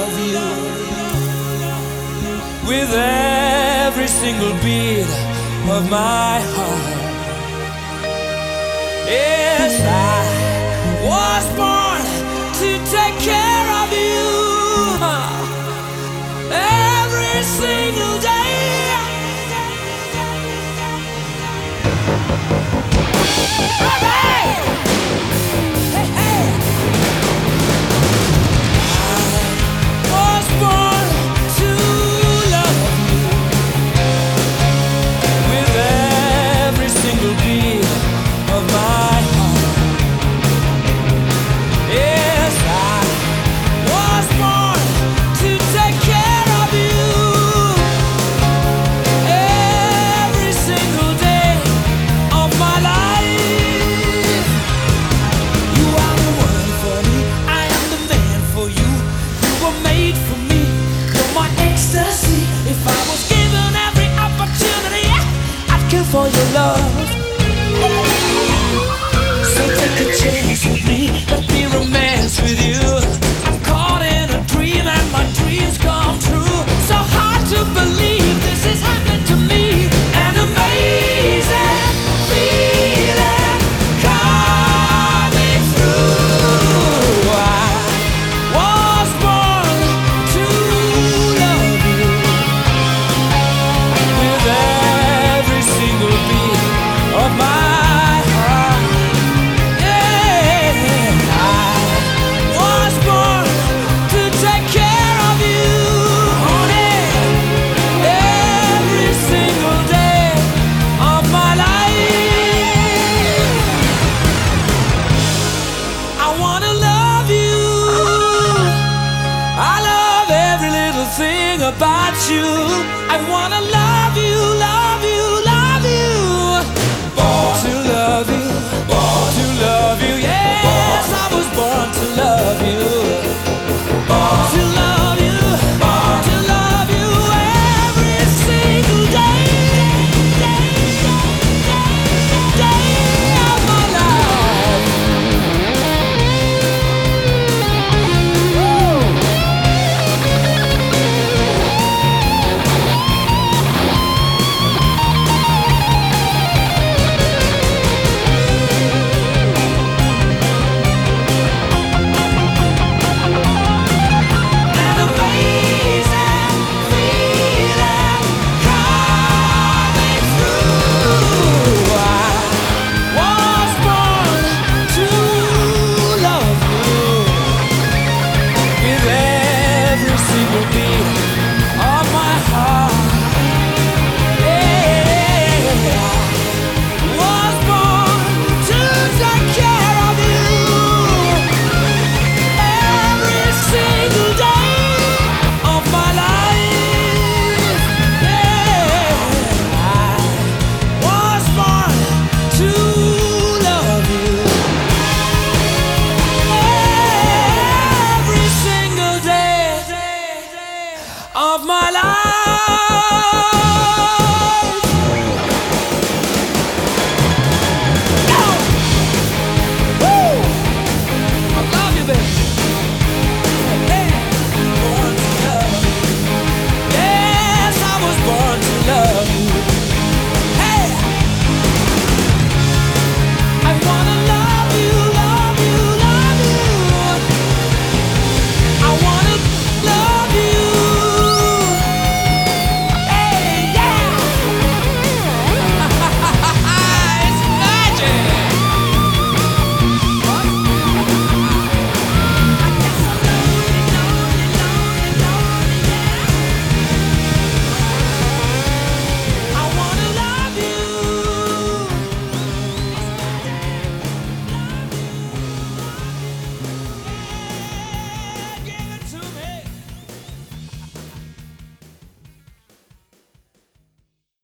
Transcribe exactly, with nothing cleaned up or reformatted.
love you with every single beat of my heart. Yes, I was born to take care of you every single day. Hey, hey, hey. I was born to love you with every single beat of my heart. Yes, I was born to take care of you every single day of my life. You are the one for me, I am the man for you. You were made for me, you're my ecstasy. If I was given every opportunity, I'd kill for your love. So take a chance with me, let me romance with you. I'm caught in a dream and my dreams come true. So hard to believe this is happening to me. An amazing feeling coming through. I was born to love you with every single beat of my heart. Yeah, I was born to take care of you, honey, every single day of my life. I wanna love you. I love every little thing about you. I wanna love you, love you, love you. Born to love you, born to love you. Yes, I was born to love you. Born to love you, born to love you every single day, day, day, day of my life. Woo! An amazing feeling coming through. I was born to love you with every single beat